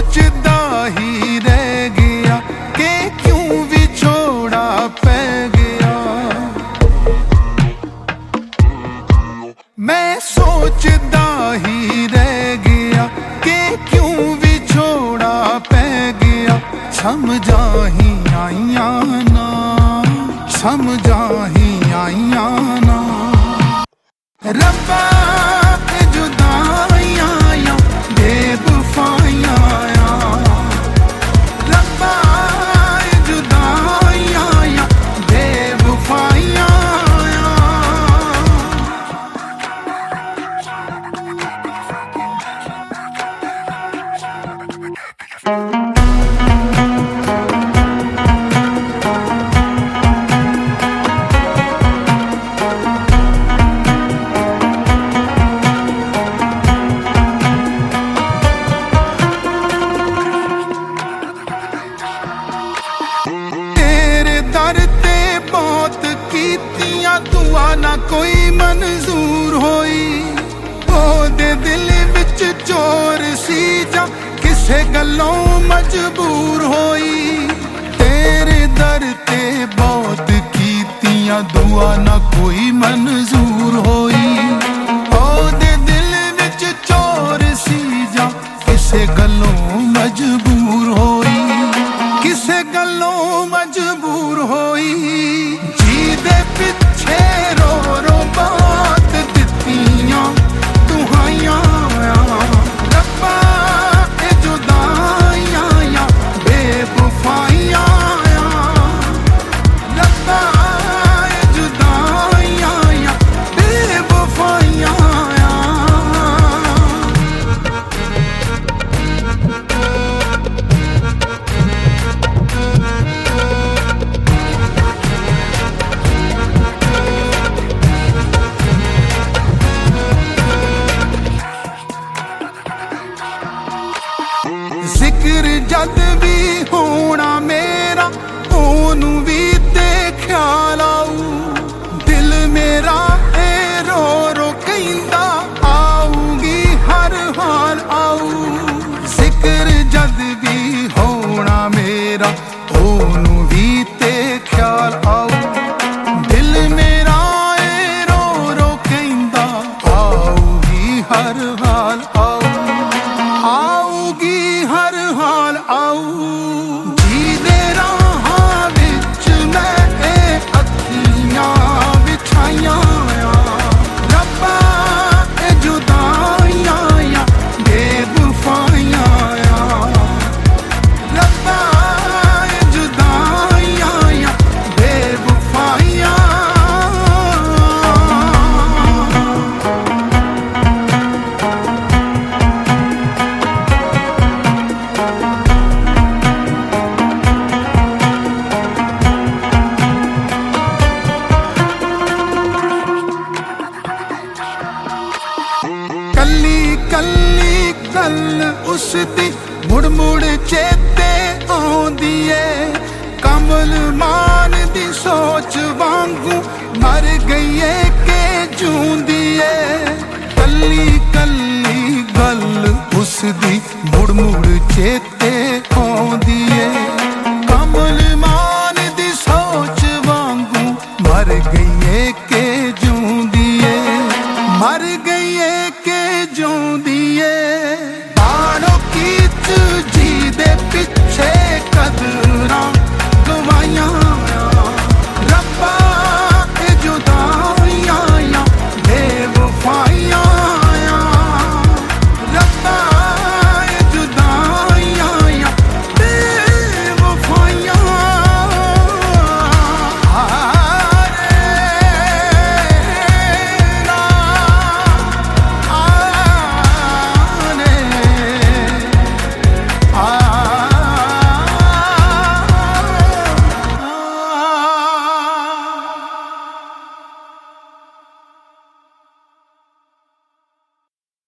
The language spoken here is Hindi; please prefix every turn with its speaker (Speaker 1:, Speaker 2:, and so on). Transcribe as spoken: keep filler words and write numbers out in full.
Speaker 1: सोचदा ही रह गया कि क्यों विछोड़ा पै गया। मैं सोचदा ही रह गया कि क्यों विछोड़ा पै गया। समझा ही आइया ना, समझा ही आइया ना। रब्बा जुदाइयां बेवफाइयां, रब्बा जुदाइयां बेवफाइयां। दर ते बहुत कीतियां दुआ ना कोई मंजूर होई। ओदे दिल विच चोर सी जा किसे गल्लों मजबूर होई। तेरे दर ते बहुत कीतियां दुआ ना कोई मंजूर होई। ओदे दिल विच चोर सी जा किसे गल्लों मजबूर होई, किसे गल्लों मजबूर होई। जी दे पिछे रो रो बात दित्तियां दुहाइयां। रब्बा ए जुदाइयां बेवफाइयां, रब्बा ए जुदाइयां बेवफाइयां। जिक्र जद भी होना मेरा ओनू भी ते ख्याल आऊ। दिल मेरा ए रो रो कहंदा आऊगी हर हाल आऊ। जिक्र जद भी होना मेरा ओनू भी ते ख्याल आऊ। दिल मेरा ए रो रो कहंदा आऊगी हर हाल आऊ, आऊगी हर हाल आऊ। जी दे राहां विच मैं ए अखियां बिछाइयां। रब्बा ए जुदाइयां बेवफाइयां, रब्बा ए जुदाइयां बेवफाइयां। कल्ली कल्ली गल उसदी मुड़ मुड़ चेते आउंदी ऐ। कमल मान दी सोच वांगू मर गई है के जूंदी ऐ। कल्ली कल्ली गल उसदी मुड़ मुड़ चेते आउंदी ऐ। कमल मान दी सोच वांगू मर गई है के जूंदी ऐ, मर गई है के जूंदी।